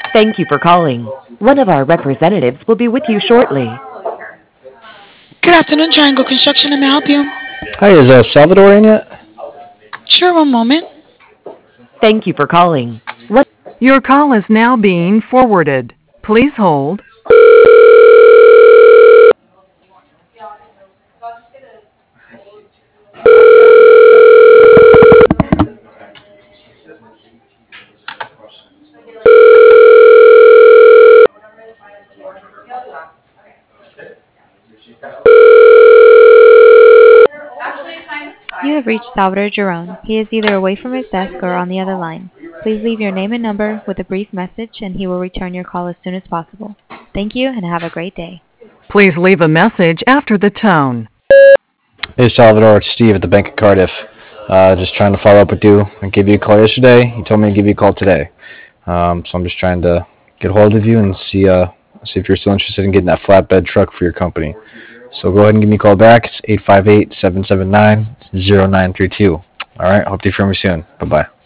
Thank you for calling. One of our representatives will be with you shortly. Good afternoon, Triangle Construction. Let me help you. Hi, is Salvador in yet? Sure, one moment. Thank you for calling. One Your call is now being forwarded. Please hold. You have reached Salvador Giron. He is either away from his desk or on the other line. Please leave your name and number with a brief message, and he will return your call as soon as possible. Thank you, and have a great day. Please leave a message after the tone. Hey, Salvador, it's Steve at the Bank of Cardiff. Just trying to follow up with you. I gave you a call yesterday. You told me to give you a call today. So I'm just trying to get a hold of you and see if you're still interested in getting that flatbed truck for your company. So go ahead and give me a call back. It's 858-779-0932. All right, hope to hear from you soon. Bye-bye.